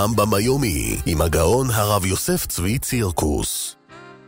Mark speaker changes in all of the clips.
Speaker 1: הרמב"ם היומי עם הגאון הרב יוסף צבי צירקוס.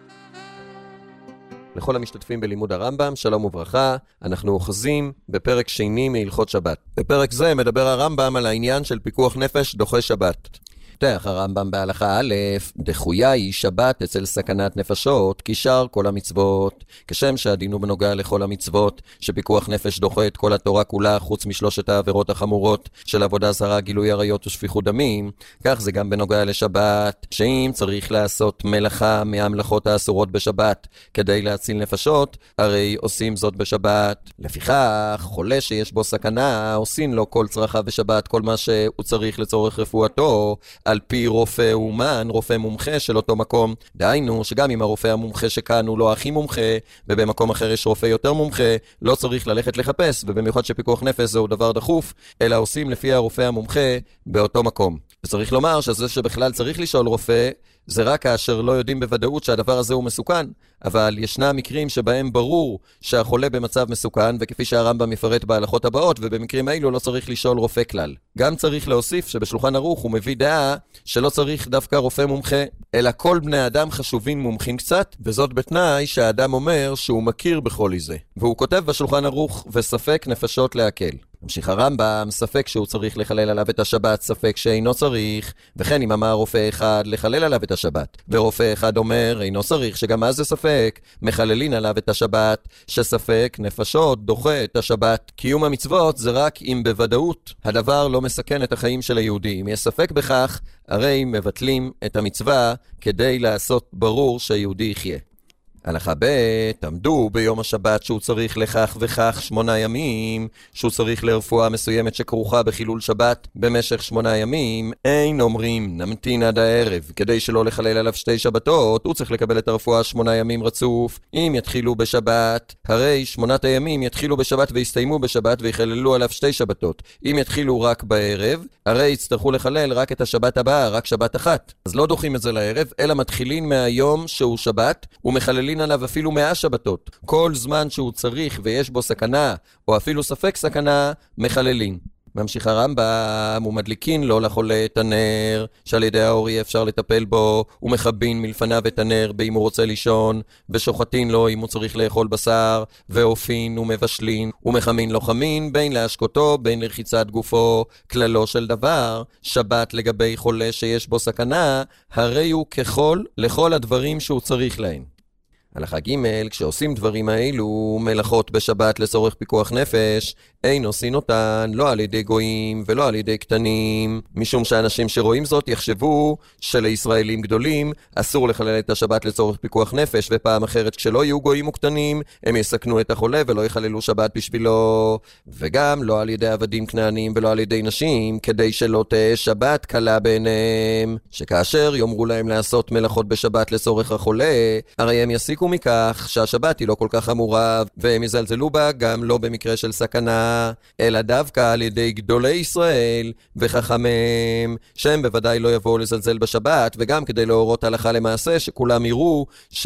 Speaker 2: לכל המשתתפים בלימוד הרמב"ם, שלום וברכה. אנחנו אוחזים בפרק שני מהלכות שבת. בפרק זה מדבר הרמב"ם על העניין של פיקוח נפש דוחה שבת. פותח הרמב"ם בהלכה א', דחויה היא שבת אצל סכנת נפשות, כי שאר כל המצוות. כשם שהדין הוא בנוגע לכל המצוות, שפיקוח נפש דוחה את כל התורה כולה, חוץ משלושת העבירות החמורות של עבודה זרה, גילוי עריות ושפיכות דמים, כך זה גם בנוגע לשבת, שאם צריך לעשות מלאכה מהמלאכות האסורות בשבת, כדי להציל נפשות, הרי עושים זאת בשבת. לפיכך, חולה שיש בו סכנה, עושים לו כל צרכיו בשבת, כל מה שהוא צריך לצורך רפואתו, על פי רופא אומן, רופא מומחה של אותו מקום. דהיינו שגם אם הרופא המומחה שכאן הוא לא הכי מומחה, ובמקום אחר יש רופא יותר מומחה, לא צריך ללכת לחפש, ובמיוחד שפיקוח נפש זהו דבר דחוף, אלא עושים לפי הרופא המומחה באותו מקום. וצריך לומר שזה שבכלל צריך לשאול רופא, זה רק כאשר לא יודעים בוודאות שהדבר הזה הוא מסוכן, אבל ישנם מקרים שבהם ברור שהחולה במצב מסוכן, וכפי שהרמב"ם מפרט בהלכות הבאות, ובמקרים האלו לא צריך לשאול רופא כלל. גם צריך להוסיף שבשולחן ערוך הוא מביא דעה שלא צריך דווקא רופא מומחה, אלא כל בני אדם חשובים מומחים קצת, וזאת בתנאי שהאדם אומר שהוא מכיר בכל איזה. והוא כותב בשולחן ערוך, וספק נפשות להקל. ממשיך הרמב"ם, ספק שהוא צריך לחלל עליו את השבת, ספק שאינו צריך, וכן אם אמר רופא אחד לחלל עליו את השבת, ורופא אחד אומר אינו צריך, שגם אז זה ספק, מחללין עליו את השבת, שספק נפשות דוחה את השבת. קיום המצוות זה רק אם בוודאות הדבר לא מסכן את החיים של היהודי. אם יש ספק בכך, הרי מבטלים את המצווה כדי לעשות ברור שהיהודי יחיה. הלכה ב', עמדו ביום השבת שהוא צריך לכך וכך 8 ימים, שהוא צריך לרפואה מסוימת שכרוכה בחילול שבת במשך 8 ימים, אין אומרים נמתין עד הערב, כדי שלא לחלל עליו 2 שבתות, הוא צריך לקבל את הרפואה 8 ימים רצוף. אם יתחילו בשבת, הרי 8 הימים יתחילו בשבת ויסתיימו בשבת ויחללו עליו 2 שבתות. אם יתחילו רק בערב, הרי יצטרכו לחלל רק את השבת הבאה, רק שבת אחת. אז לא דוחים את זה לערב, אלא מתחילים מהיום שהוא שבת, ומחללים עליו אפילו 100 שבתות. כל זמן שהוא צריך ויש בו סכנה, או אפילו ספק סכנה, מחללים. ממשיך הרמב"ם, ומדליקין לו לחולה את הנר, שעל ידי האור יהיה אפשר לטפל בו, ומחבין מלפניו את הנר באם הוא רוצה לישון, ושוחטין לו אם הוא צריך לאכול בשר, ואופין ומבשלין, ומחמין לו חמין, בין להשקותו, בין לרחיצת גופו. כללו של דבר, שבת לגבי חולה שיש בו סכנה, הרי הוא ככל לכל הדברים שהוא צריך להם. הלכה ג', כשעושים דברים האלו, מלאכות בשבת לצורך פיקוח נפש, אין עושים אותן לא על ידי גויים ולא על ידי קטנים, משום שאנשים שרואים זאת יחשבו שלישראלים גדולים אסור לחלל את השבת לצורך פיקוח נפש, ופעם אחרת כשלא יהיו גויים וקטנים הם יסכנו את החולה ולא יחללו שבת בשבילו. וגם לא על ידי עבדים כנענים ולא על ידי נשים, כדי שלא תהיה שבת קלה בעיניהם, שכאשר יאמרו להם לעשות מלאכות בשבת לצורך החולה, הרי הם יסיקו מכך שהשבת היא לא כל כך אמורה, והם יזלזלו בה גם לא במקרה של סכנה, אלא דווקא על ידי גדולי ישראל וחכמיהם, שהם בוודאי לא יבואו לזלזל בשבת, וגם כדי להורות הלכה למעשה שכולם יראו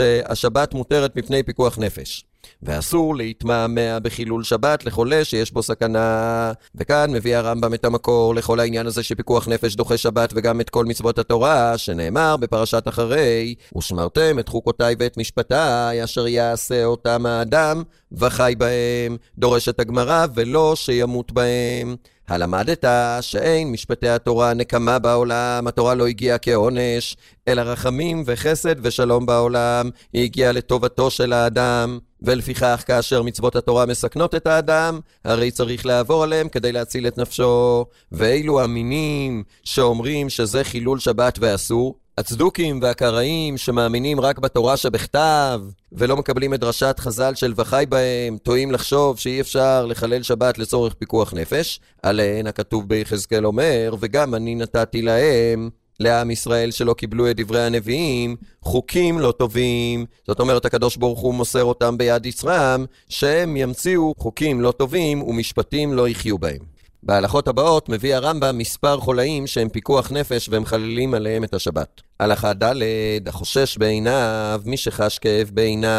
Speaker 2: שהשבת מותרת מפני פיקוח נפש. ואסור להתמהמה בחילול שבת לחולה שיש בו סכנה. וכאן מביא הרמב"ם את המקור לכל העניין הזה שפיקוח נפש דוחה שבת וגם את כל מצוות התורה, שנאמר בפרשת אחרי, ושמרתם את חוקותיי ואת משפטיי אשר יעשה אותם האדם וחי בהם. דורשת הגמרא ולא שימות בהם. הלמדת שאין משפטי התורה נקמה בעולם, התורה לא הגיעה כעונש, אלא רחמים וחסד ושלום בעולם, היא הגיעה לטובתו של האדם. ולפיכך כאשר מצוות התורה מסכנות את האדם, הרי צריך לעבור עליהם כדי להציל את נפשו. ואילו המינים שאומרים שזה חילול שבת ואסור, הצדוקים והקראים שמאמינים רק בתורה שבכתב ולא מקבלים את דרשת חז"ל של וחי בהם, טועים לחשוב שאי אפשר לחלל שבת לצורך פיקוח נפש. עליהן הכתוב ביחזקאל אומר, וגם אני נתתי להם, לעם ישראל שלא קיבלו את דברי הנביאים, חוקים לא טובים. זאת אומרת, הקדוש ברוך הוא מוסר אותם ביד יצרם, שהם ימציאו חוקים לא טובים ומשפטים לא יחיו בהם. בהלכות הבאות מביא הרמב"ם מספר חולאים שהם פיקוח נפש והם חללים עליהם את השבת. הלכה ד', החושש בעיניו, מי שחש כאב בעיניו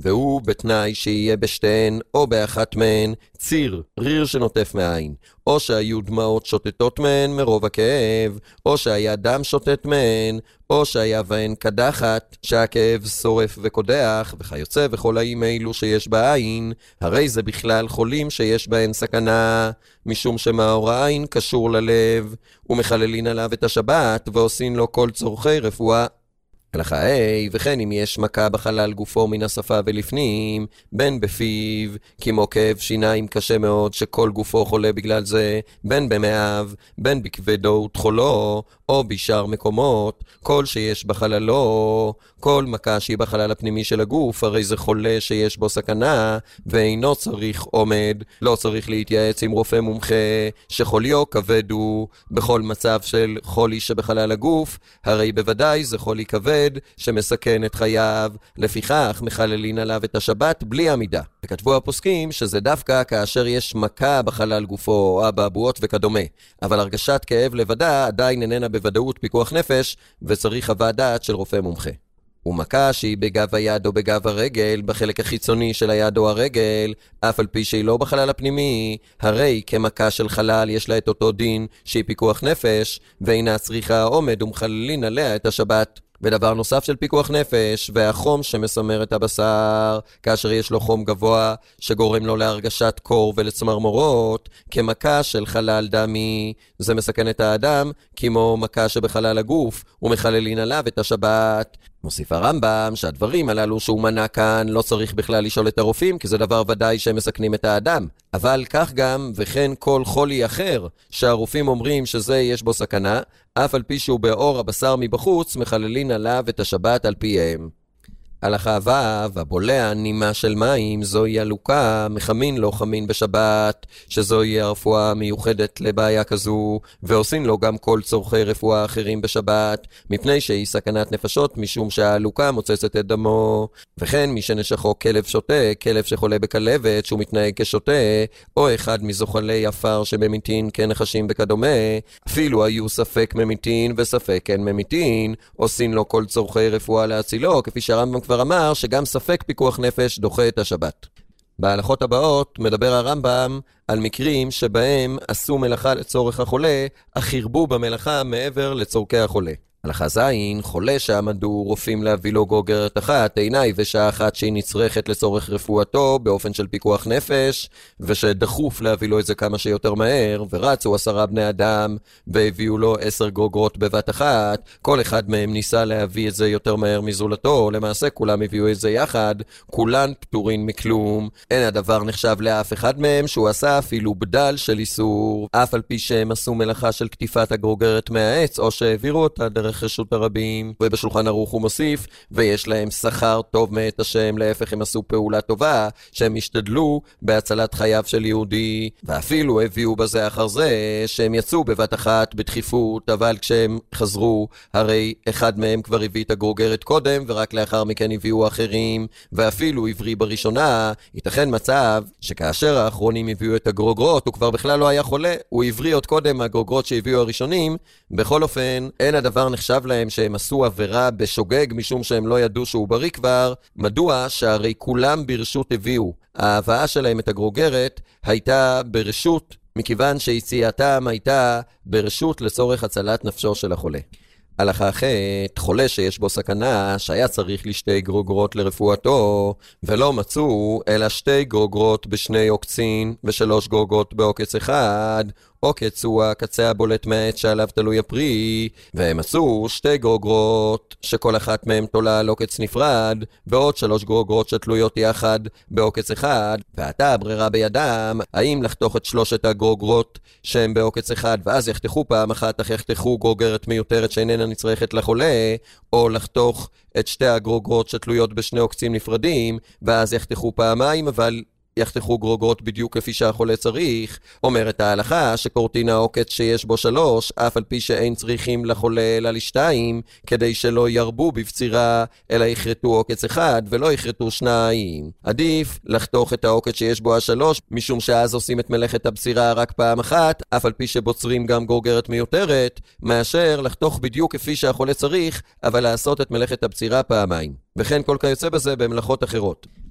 Speaker 2: והוא בתנאי שיהיה בשתיהן או באחת מהן ציר, ריר שנוטף מהעין, או שהיו דמעות שוטטות מהן מרוב הכאב, או שהיה דם שוטט מהן, או שהיה בהן קדחת, שהכאב שורף וקודח, וכיוצא וכל האיים האלו שיש בעין, הרי זה בכלל חולים שיש בהן סכנה, משום שמאור העין קשור ללב, ומחללין עליו את השבת, ועושים לו כל צורכי רפואה. הלכה וכן אם יש מכה בחלל גופו מן השפה ולפנים, בין בפיו, כמו כאב שיניים קשה מאוד שכל גופו חולה בגלל זה, בין במאב, בין בכבדו ותחולו, או בשאר מקומות, כל שיש בחללו, כל מכה שהיא בחלל הפנימי של הגוף, הרי זה חולה שיש בו סכנה, ואינו צריך עומד, לא צריך להתייעץ עם רופא מומחה, שחוליו כבד הוא, בכל מצב של חולי שבחלל הגוף, הרי בוודאי זה חולי כבד, שמסכן את חייו, לפיכך מחללין עליו את השבת בלי עמידה. וכתבו הפוסקים שזה דווקא כאשר יש מכה בחלל גופו, אבעבועות וכדומה, אבל הרגשת כאב לבדה עדיין איננה בוודאות פיקוח נפש, וצריך חוות דעת של רופא מומחה. ומכה שהיא בגב היד או בגב הרגל, בחלק החיצוני של היד או הרגל, אף על פי שהיא לא בחלל הפנימי, הרי כמכה של חלל יש לה את אותו דין שהיא פיקוח נפש, ואינה צריכה עומד ומחללין עליה את השבת. ודבר נוסף של פיקוח נפש, והחום שמסמר את הבשר, כאשר יש לו חום גבוה שגורם לו להרגשת קור ולצמרמורות, כמכה של חלל דמי, זה מסכן את האדם, כמו מכה שבחלל הגוף, ומחללין עליו את השבת. מוסיף הרמב"ם שהדברים הללו שהוא מנה כאן לא צריך בכלל לשאול את הרופאים, כי זה דבר ודאי שהם מסכנים את האדם. אבל כך גם וכן כל חולי אחר שהרופאים אומרים שזה יש בו סכנה, אף על פי שהוא באור הבשר מבחוץ, מחללין עליו את השבת על פיהם. הלכה ו' הבולע נימה של מים, זוהי הלוקה, מחמין לו חמין בשבת, שזוהי הרפואה מיוחדת לבעיה כזו, ועושים לו גם כל צורכי רפואה אחרים בשבת, מפני שהיא סכנת נפשות, משום שהלוקה מוצצת את דמו. וכן מי שנשכו כלב שוטה, כלב שחולה בכלבת, שהוא מתנהג כשוטה, או אחד מזוחלי עפר שממיתין כנחשים וכדומה, אפילו היו ספק ממיתין וספק אין ממיתין, עושים לו כל צורכי רפואה להצילו, כפי שהרמב"ם כבר אמר שגם ספק פיקוח נפש דוחה את השבת. בהלכות הבאות מדבר הרמב"ם על מקרים שבהם עשו מלאכה לצורך החולה, אך הרבו במלאכה מעבר לצורכי החולה. הלכה ז' חולה שעמדו רופאים להביא לו גוגרת אחת, עיני ושעה אחת שהיא נצרכת לצורך רפואתו באופן של פיקוח נפש, ושדחוף להביא לו את זה כמה שיותר מהר, ורצו 10 בני אדם והביאו לו 10 גוגרות בבת אחת, כל אחד מהם ניסה להביא את זה יותר מהר מזולתו, למעשה כולם הביאו את זה יחד, כולן פטורין מכלום, אין הדבר נחשב לאף אחד מהם שהוא עשה אפילו בדל של איסור, אף על פי שהם עשו מלאכה של כתיפת הגוגרת מהעץ, או שהעבירו אותה דרך רשות הרבים. ובשולחן ערוך הוא מוסיף, ויש להם שכר טוב מאת השם, להפך הם עשו פעולה טובה, שהם השתדלו בהצלת חייו של יהודי, ואפילו הביאו בזה אחר זה, שהם יצאו בבת אחת בדחיפות, אבל כשהם חזרו, הרי אחד מהם כבר הביא את הגרוגרת קודם, ורק לאחר מכן הביאו אחרים, ואפילו עברי בראשונה. ייתכן מצב שכאשר האחרונים הביאו את הגרוגרות, הוא כבר בכלל לא היה חולה, הוא עברי עוד קודם מהגרוגרות שהביאו הראשונים. בכל אופן, אין הדבר נחשב להם שהם עשו עבירה בשוגג משום שהם לא ידעו שהוא בריא כבר. מדוע? שהרי כולם ברשות הביאו. ההבאה שלהם את הגרוגרת הייתה ברשות, מכיוון שיציאתם הייתה ברשות לצורך הצלת נפשו של החולה. הלכה אחת, חולה שיש בו סכנה, שהיה צריך לשתי גרוגרות לרפואתו, ולא מצאו אלא 2 גרוגרות בשני עוקצין, ו3 גרוגרות בעוקץ אחד, עוקץ הוא הקצה הבולט מהעץ שעליו תלוי הפרי, והם מצאו 2 גרוגרות שכל אחת מהם תולה על עוקץ נפרד, ועוד 3 גרוגרות שתלויות יחד בעוקץ אחד, ועתה הברירה בידם, האם לחתוך את 3 הגרוגרות שהם בעוקץ אחד, ואז יחתכו פעם אחת, אך יחתכו גרוגרת מיותרת שאיננה נצרכת לחולה, או לחתוך את 2 הגרוגרות שתלויות בשני עוקצים נפרדים, ואז יחתכו פעמיים, אבל יחתכו גרוגרות בדיוק כפי שהחולה צריך. אומרת ההלכה שקורטין העוקץ שיש בו 3, אף על פי שאין צריכים לחולה אלא ל2, כדי שלא ירבו בבצירה, אלא יחרטו עוקץ אחד ולא יחרטו 2. עדיף לחתוך את העוקץ שיש בו 3, משום שאז עושים את מלאכת הבצירה רק פעם אחת, אף על פי שבוצרים גם גרוגרת מיותרת, מאשר לחתוך בדיוק כפי שהחולה צריך, אבל לעשות את מלאכת הבצירה פעמיים. וכן כל כיוצא בזה במלאכות אחרות.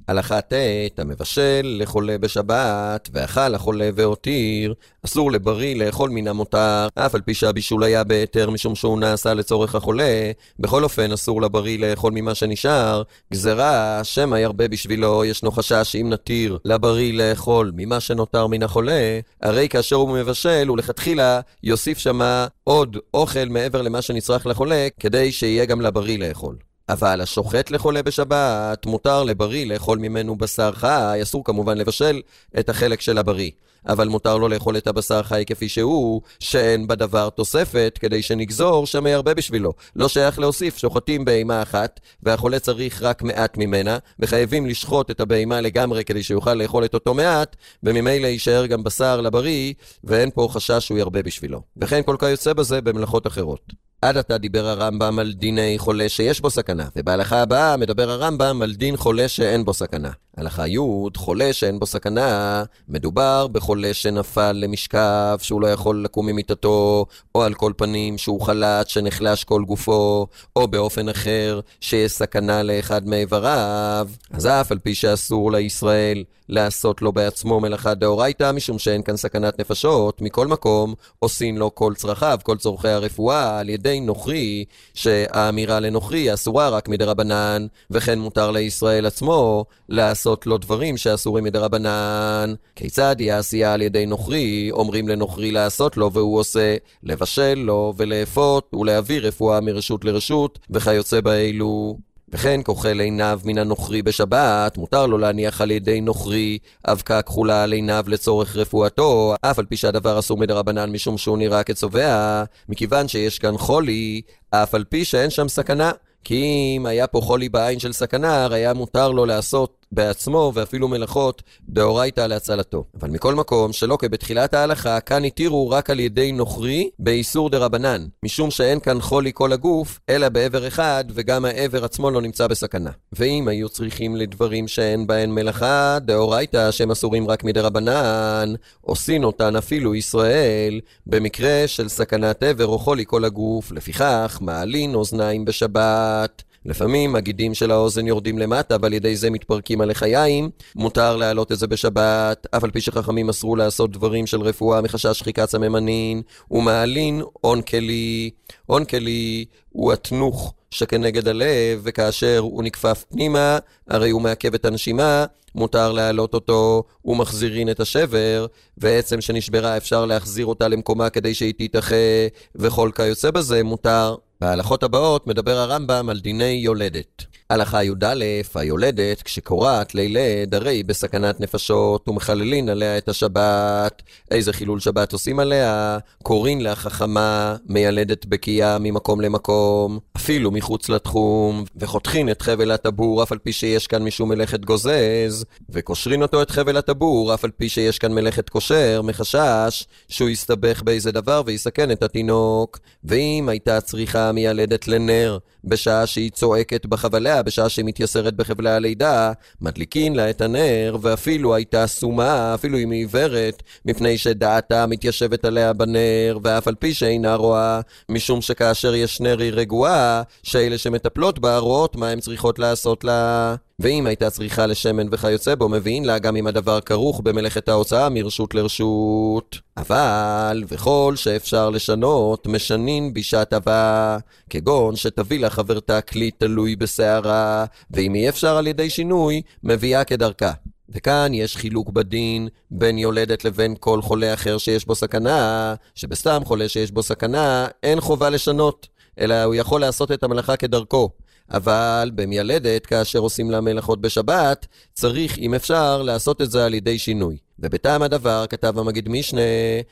Speaker 2: הלכה ט' המבשל לחולה בשבת, ואכל החולה והותיר, אסור לבריא לאכול מן המותר, אף על פי שהבישול היה בהיתר משום שהוא נעשה לצורך החולה. בכל אופן אסור לבריא לאכול ממה שנשאר, גזרה שמא ירבה בשבילו. ישנו חשש שאם נתיר לבריא לאכול ממה שנותר מן החולה, הרי כאשר הוא מבשל ולכתחילה יוסיף שמה עוד אוכל מעבר למה שנצרך לחולה, כדי שיהיה גם לבריא לאכול. אבל השוחט לחולה בשבת, מותר לבריא לאכול ממנו בשר חי, אסור כמובן לבשל את החלק של הבריא. אבל מותר לו לאכול את הבשר חי כפי שהוא, שאין בדבר תוספת, כדי שנגזור שמא ירבה בשבילו. לא שייך להוסיף, שוחטים בהמה אחת, והחולה צריך רק מעט ממנה, וחייבים לשחוט את הבהמה לגמרי כדי שיוכל לאכול את אותו מעט, וממילא יישאר גם בשר לבריא, ואין פה חשש שהוא ירבה בשבילו. וכן כל כך יוצא בזה במלאכות אחרות. עד עתה דיבר הרמב"ם על דיני חולה שיש בו סכנה, ובהלכה הבאה מדבר הרמב"ם על דין חולה שאין בו סכנה. הלכה י' חולה שאין בו סכנה, מדובר בחולה שנפל למשכב, שהוא לא יכול לקום ממיטתו, או על כל פנים שהוא חלט שנחלש כל גופו, או באופן אחר שיש סכנה לאחד מאיבריו. אז אף על פי שאסור לישראל לעשות לו בעצמו מלאכה דאורייתא, משום שאין כאן סכנת נפשות, מכל מקום עושים לו כל צרכיו, כל צורכי הרפואה על ידי נוכרי, שהאמירה לנוכרי אסורה רק מדרבנן, וכן מותר לישראל עצמו לעשות לו דברים שאסורים מדרבנן. כיצד יעשייה על ידי נוכרי? אומרים לנוכרי לעשות לו והוא עושה, לבשל לו ולאפות ולהעביר רפואה מרשות לרשות וכיוצא באלו. וכן כוחל עיניו מן הנוכרי בשבת, מותר לו להניח על ידי נוכרי אבקה כחולה על עיניו לצורך רפואתו, אף על פי שהדבר אסור מדרבנן משום שהוא נראה כצובע, מכיוון שיש כאן חולי, אף על פי שאין שם סכנה. כי אם היה פה חולי בעין של סכנה, היה מותר לו לעשות בעצמו ואפילו מלאכות דאורייתא להצלתו. אבל מכל מקום, שלא כבתחילת ההלכה, כאן התירו רק על ידי נוכרי באיסור דרבנן, משום שאין כאן חולי כל הגוף, אלא בעבר אחד, וגם העבר עצמו לא נמצא בסכנה. ואם היו צריכים לדברים שאין בהן מלאכה, דאורייתא שהם אסורים רק מדרבנן, עושים אותן אפילו ישראל, במקרה של סכנת עבר או חולי כל הגוף, לפיכך מעלין אוזניים בשבת. לפעמים הגידים של האוזן יורדים למטה, ועל ידי זה מתפרקים על לחיים, מותר להעלות את זה בשבת, אף על פי שחכמים אסרו לעשות דברים של רפואה מחשש שחיקת סממנין, ומעלין אונקלי. אונקלי הוא התנוך שכנגד הלב, וכאשר הוא נקפף פנימה, הרי הוא מעכב את הנשימה, מותר להעלות אותו, ומחזירין את השבר, ועצם שנשברה אפשר להחזיר אותה למקומה כדי שהיא תתאחה, וכל כיוצא בזה מותר. בהלכות הבאות מדבר הרמב"ם על דיני יולדת. הלכה י"א, היולדת כשקוראת לילד הרי בסכנת נפשות ומחללין עליה את השבת. איזה חילול שבת עושים עליה? קוראים לה חכמה, מיילדת בקיאה ממקום למקום, אפילו מחוץ לתחום, וחותכין את חבל הטבור אף על פי שיש כאן משום מלאכת גוזז, וקושרין אותו את חבל הטבור אף על פי שיש כאן מלאכת קושר, מחשש שהוא יסתבך באיזה דבר ויסכן את התינוק. ואם הייתה צריכה מיילדת לנר בשעה שהיא צועקת בחבליה, בשעה שהיא מתייסרת בחבלי הלידה, מדליקין לה את הנר, ואפילו הייתה סומה, אפילו היא מעיוורת, מפני שדעתה מתיישבת עליה בנר, ואף על פי שאינה רואה, משום שכאשר יש נר היא רגועה, שאלה שמטפלות בה רואות מה הן צריכות לעשות לה. ואם הייתה צריכה לשמן וכיוצא בו, מביאים לה גם אם הדבר כרוך במלאכת ההוצאה מרשות לרשות. אבל וכל שאפשר לשנות, משנין בשעת הבא, כגון שתביא לה חברתה כלי תלוי בשערה, ואם אי אפשר על ידי שינוי, מביאה כדרכה. וכאן יש חילוק בדין בין יולדת לבין כל חולה אחר שיש בו סכנה, שבסתם חולה שיש בו סכנה אין חובה לשנות, אלא הוא יכול לעשות את המלאכה כדרכו. אבל במיילדת, כאשר עושים לה מלאכות בשבת, צריך אם אפשר לעשות את זה על ידי שינוי. ובטעם הדבר כתב המגיד משנה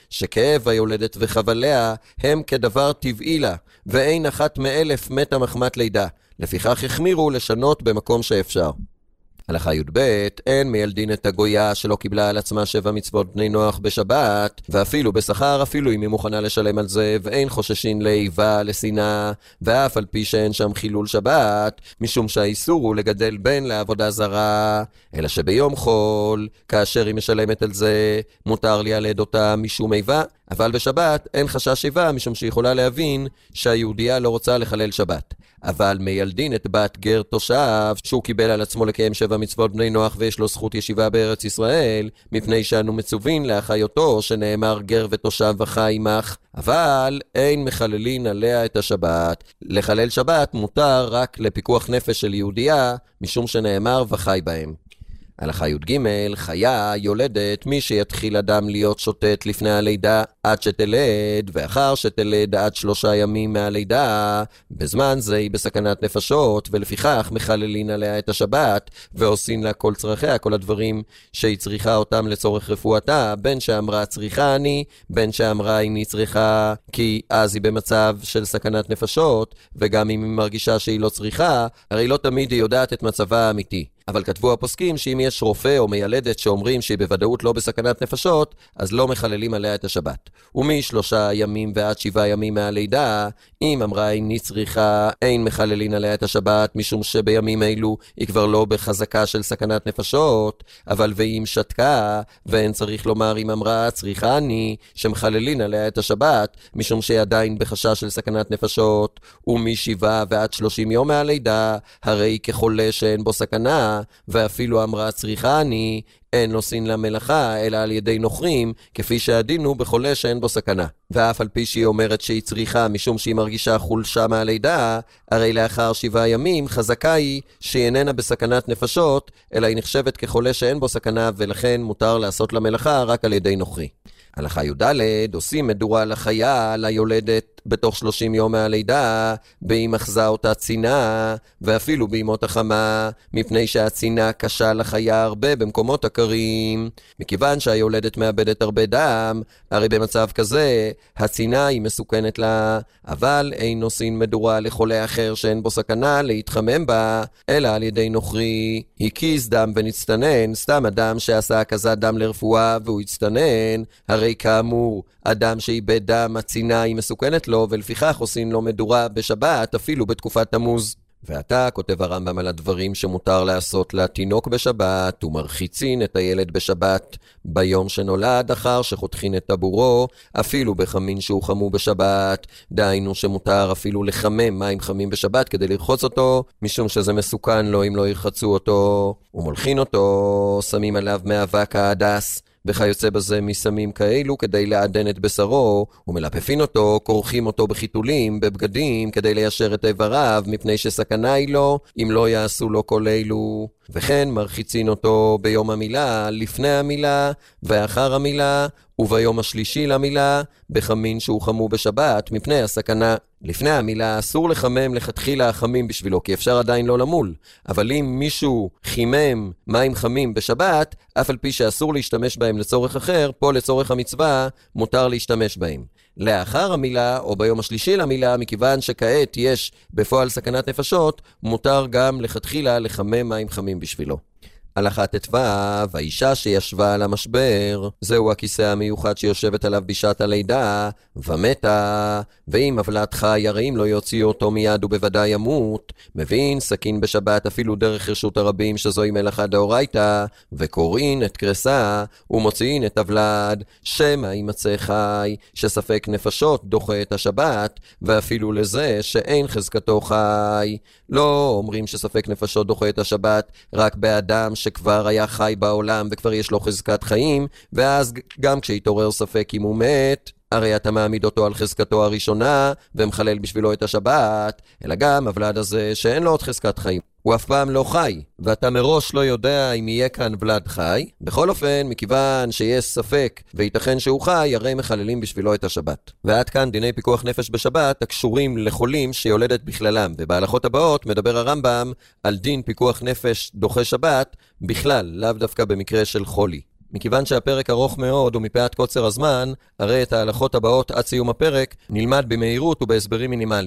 Speaker 2: שכאב היולדת וחבליה הם כדבר טבעי לה, ואין אחת מאלף מתה מחמת לידה. לפיכך החמירו לשנות במקום שאפשר. הלכה י"ב, אין מיילדין את הגויה שלא קיבלה על עצמה 7 מצוות בני נוח בשבת, ואפילו בשכר, אפילו אם היא מוכנה לשלם על זה, ואין חוששין לאיבה, לשנאה, ואף על פי שאין שם חילול שבת, משום שהאיסור הוא לגדל בן לעבודה זרה, אלא שביום חול, כאשר היא משלמת על זה, מותר לילד אותה משום איבה, אבל בשבת אין חשש שיבה, משום שהיא יכולה להבין שהיהודייה לא רוצה לחלל שבת. אבל מיילדין את בת גר תושב, שהוא קיבל על עצמו לקיים 7 מצוות בני נוח ויש לו זכות ישיבה בארץ ישראל, מפני שאנו מצווין לאחיותו שנאמר גר ותושב וחי עמך, אבל אין מחללין עליה את השבת. לחלל שבת מותר רק לפיקוח נפש של יהודייה, משום שנאמר וחי בהם. הלכה י"ג, חיה יולדת מי שיתחיל אדם להיות שוטט לפני הלידה עד שתלד, ואחר שתלד עד 3 ימים מהלידה, בזמן זה היא בסכנת נפשות, ולפיכך מחללין עליה את השבת, ועושים לה כל צרכיה, כל הדברים שהיא צריכה אותם לצורך רפואתה, בין שאמרה צריכה אני, בין שאמרה איני צריכה, כי אז היא במצב של סכנת נפשות, וגם אם היא מרגישה שהיא לא צריכה, הרי לא תמיד היא יודעת את מצבה האמיתי. אבל כתבו הפוסקים שאם יש רופא או מיילדת שאומרים שהיא בוודאות לא בסכנת נפשות, אז לא מחללים עליה את השבת. ומ3 ימים ועד 7 ימים מהלידה, אם אמרה איני צריכה, אין מחללין עליה את השבת, משום שבימים אלו היא כבר לא בחזקה של סכנת נפשות, אבל ואם שתקה, ואין צריך לומר אם אמרה צריכה אני, שמחללין עליה את השבת, משום שהיא עדיין בחשש של סכנת נפשות, ומ7 ועד 30 יום מהלידה, הרי כחולה שאין בו סכנה, ואפילו אמרה צריכה אני, אין עושים לה מלאכה, אלא על ידי נוכרים, כפי שהדינו בחולה שאין בו סכנה. ואף על פי שהיא אומרת שהיא צריכה, משום שהיא מרגישה חולשה מהלידה, הרי לאחר 7 ימים חזקה היא שהיא איננה בסכנת נפשות, אלא היא נחשבת כחולה שאין בו סכנה, ולכן מותר לעשות לה מלאכה רק על ידי נוכרי. הלכה י"ד, עושים מדורה לחיה, ליולדת בתוך 30 יום מהלידה, באם אחזה אותה צינה, ואפילו בימות החמה, מפני שהצינה קשה לחיה הרבה במקומות הקרים. מכיוון שהיולדת מאבדת הרבה דם, הרי במצב כזה, הצינה היא מסוכנת לה, אבל אין עושים מדורה לחולה אחר שאין בו סכנה להתחמם בה, אלא על ידי נוכרי. הקיז דם ונצטנן, סתם אדם שעשה הקזת דם לרפואה והוא הצטנן, הרי כאמור, אדם שאיבד דם, הצינה היא מסוכנת לו, ולפיכך עושים לו מדורה בשבת, אפילו בתקופת תמוז. ועתה כותב הרמב"ם על הדברים שמותר לעשות לתינוק בשבת, ומרחיצין את הילד בשבת ביום שנולד, אחר שחותכין את טבורו, אפילו בחמין שהוא חמו בשבת, דהיינו שמותר אפילו לחמם מים חמים בשבת כדי לרחוץ אותו, משום שזה מסוכן לו אם לא ירחצו אותו, ומולחין אותו, שמים עליו מאבק ההדס, וכיוצא בזה מסמים כאלו כדי לעדן את בשרו, ומלפפין אותו, כורכים אותו בחיתולים, בבגדים, כדי ליישר את איבריו, מפני שסכנה היא לו, אם לא יעשו לו כל אלו. וכן מרחיצין אותו ביום המילה, לפני המילה, ואחר המילה, וביום השלישי למילה, בחמין שהוא חמו בשבת, מפני הסכנה. לפני המילה אסור לחמם לכתחילה החמים בשבילו, כי אפשר עדיין לא למול. אבל אם מישהו חימם מים חמים בשבת, אף על פי שאסור להשתמש בהם לצורך אחר, פה לצורך המצווה מותר להשתמש בהם. לאחר המילה, או ביום השלישי למילה, מכיוון שכעת יש בפועל סכנת נפשות, מותר גם לכתחילה לחמם מים חמים בשבילו. הלכה ט"ו, האישה שישבה על המשבר, זהו הכיסא המיוחד שיושבת עליו בשעת הלידה, ומתה, ואם עוולת חי, הרי אם לא יוציאו אותו מיד ובוודאי ימות, מבין סכין בשבת אפילו דרך רשות הרבים שזוהי מלאכה דאורייתא, וקוראים את קרסה, ומוציאים את הוולד, שמא יימצא חי, שספק נפשות דוחה את השבת, ואפילו לזה שאין חזקתו חי. לא אומרים שספק נפשות דוחה את השבת רק באדם שכבר היה חי בעולם וכבר יש לו חזקת חיים, ואז גם כשהתעורר ספק אם הוא מת, הרי אתה מעמיד אותו על חזקתו הראשונה ומחלל בשבילו את השבת, אלא גם הוולד הזה שאין לו עוד חזקת חיים, הוא אף פעם לא חי, ואתה מראש לא יודע אם יהיה כאן ולד חי. בכל אופן, מכיוון שיש ספק וייתכן שהוא חי, הרי מחללים בשבילו את השבת. ועד כאן דיני פיקוח נפש בשבת הקשורים לחולים שיולדת בכללם, ובהלכות הבאות מדבר הרמב"ם על דין פיקוח נפש דוחה שבת בכלל, לאו דווקא במקרה של חולי. מכיוון שהפרק ארוך מאוד ומפאת קוצר הזמן, הרי את ההלכות הבאות עד סיום הפרק נלמד במהירות ובהסברים מינימליים.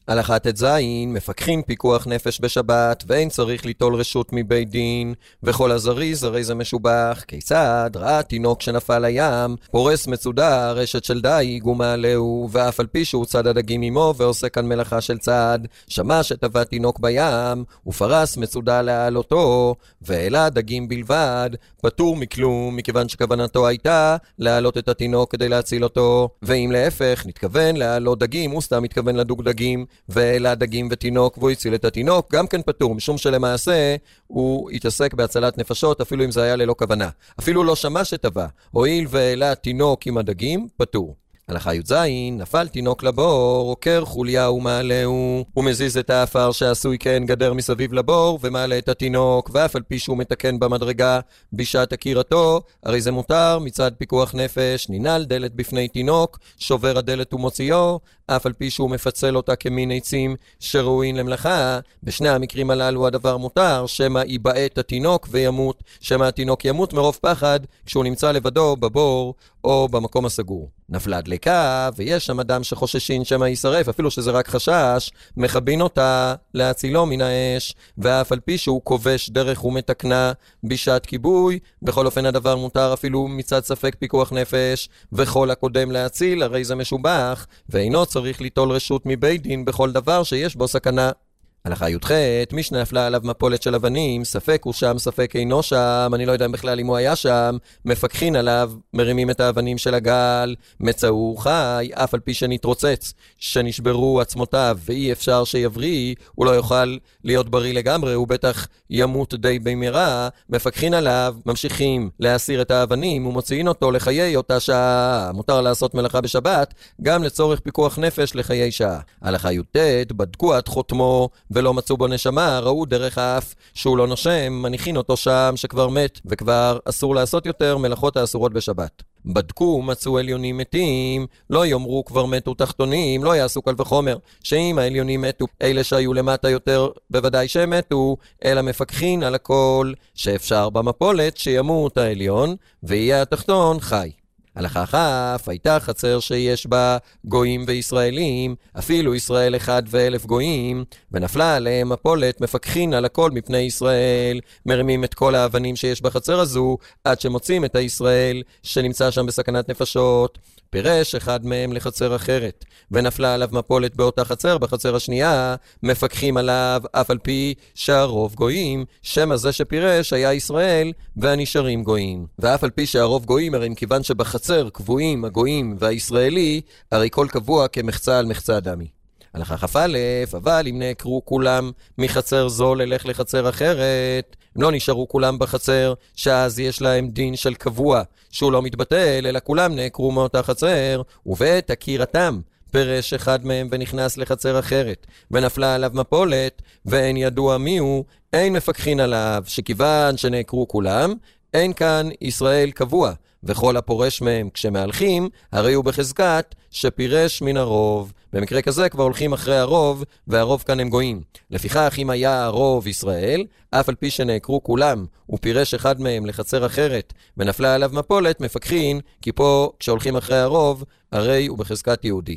Speaker 2: הלכה ט"ז, מפקחים פיקוח נפש בשבת, ואין צריך ליטול רשות מבית דין, וכל הזריז הרי זה משובח. כיצד? ראה תינוק שנפל לים, פורס מצודה, רשת של דייג ומעלהו, ואף על פי שהוא צד הדגים עמו, ועושה כאן מלאכה של צד, שמע שטבע תינוק בים, ופרס מצודה להעלותו, והעלה דגים בלבד, פטור מכלום, מכיוון שכוונתו הייתה להעלות את התינוק כדי להציל אותו, ואם להפך, נתכוון להעלות דגים, הוא סתם מתכוון לדוג דגים, והעלה דגים ותינוק, והוא הציל את התינוק, גם כן פטור, משום שלמעשה הוא התעסק בהצלת נפשות, אפילו אם זה היה ללא כוונה. אפילו לא שמע שטבע, הועיל והעלה תינוק עם הדגים, פטור. הלכה י"ז, נפל תינוק לבור, עוקר חוליה ומעלהו, הוא מזיז את האפר שעשוי כן גדר מסביב לבור, ומעלה את התינוק, ואף על פי שהוא מתקן במדרגה בשעת עקירתו, הרי זה מותר מצד פיקוח נפש, ננעל דלת בפני תינוק, שובר הדלת ומוציאו, אף על פי שהוא מפצל אותה כמין עצים שראויים למלאכה. בשני המקרים הללו הדבר מותר, שמא ייבעט התינוק וימות, שמא התינוק ימות מרוב פחד כשהוא נמצא לבדו בבור או במקום הסגור. נפלה דלקה, ויש שם אדם שחוששין שמא יישרף, אפילו שזה רק חשש, מכבין אותה להצילו מן האש, ואף על פי שהוא כובש דרך ומתקנה בשעת כיבוי, בכל אופן הדבר מותר אפילו מצד ספק פיקוח נפש, וכל הקודם להציל הרי זה משובח, ואינו צריך ליטול רשות מבית דין בכל דבר שיש בו סכנה. הלכה י"ח, מי שנפלה עליו מפולת של אבנים, ספק הוא שם, ספק אינו שם, אני לא יודע בכלל אם הוא היה שם, מפקחין עליו, מרימים את האבנים של הגל, מצאו חי, אף על פי שנתרוצץ, שנשברו עצמותיו ואי אפשר שיבריא, הוא לא יוכל להיות בריא לגמרי, הוא בטח ימות די במהרה, מפקחין עליו, ממשיכים להסיר את האבנים ומוציאים אותו לחיי אותה שעה. מותר לעשות מלאכה בשבת, גם לצורך פיקוח נפש לחיי שעה. הלכה י"ט, בדקו עד חותמו, ולא מצאו בו נשמה, ראו דרך האף שהוא לא נושם, מניחין אותו שם שכבר מת, וכבר אסור לעשות יותר מלאכות האסורות בשבת. בדקו, מצאו עליונים מתים, לא יאמרו כבר מתו תחתונים, לא יעשו קל וחומר, שאם העליונים מתו, אלה שהיו למטה יותר בוודאי שהם מתו, אלא מפקחין על הכל, שאפשר במפולת שימות העליון, ויהיה התחתון חי. הלכה כ', הייתה חצר שיש בה גויים וישראלים, אפילו ישראל 1 ו1,000 גויים, ונפלה עליהם מפולת, מפקחין על הכל מפני ישראל, מרימים את כל האבנים שיש בחצר הזו, עד שמוצאים את הישראל שנמצא שם בסכנת נפשות. פירש אחד מהם לחצר אחרת, ונפלה עליו מפולת באותה חצר, בחצר השנייה, מפקחים עליו, אף על פי שהרוב גויים, שמא זה שפירש היה ישראל, והנשארים גויים. ואף על פי שהרוב גויים, הרי כיוון שבחצר קבועים הגויים והישראלי, הרי כל קבוע כמחצה על מחצה דמי. הלכה כ"א, אבל אם נעקרו כולם מחצר זו ללך לחצר אחרת, הם לא נשארו כולם בחצר, שאז יש להם דין של קבוע, שהוא לא מתבטל, אלא כולם נעקרו מאותה חצר, ובעת עקירתם, פרש אחד מהם ונכנס לחצר אחרת, ונפלה עליו מפולת, ואין ידוע מיהו, אין מפקחין עליו, שכיוון שנעקרו כולם, אין כאן ישראל קבוע, וכל הפורש מהם כשמהלכים, הרי הוא בחזקת שפירש מן הרוב. במקרה כזה כבר הולכים אחרי הרוב, והרוב כאן הם גויים. לפיכך, אם היה הרוב ישראל, אף על פי שנעקרו כולם, ופירש אחד מהם לחצר אחרת, ונפלה עליו מפולת, מפקחין, כי פה כשהולכים אחרי הרוב, הרי הוא בחזקת יהודי.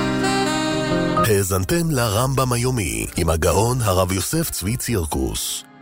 Speaker 1: האזנתם לרמב"ם היומי עם הגאון הרב יוסף צבי צירקוס.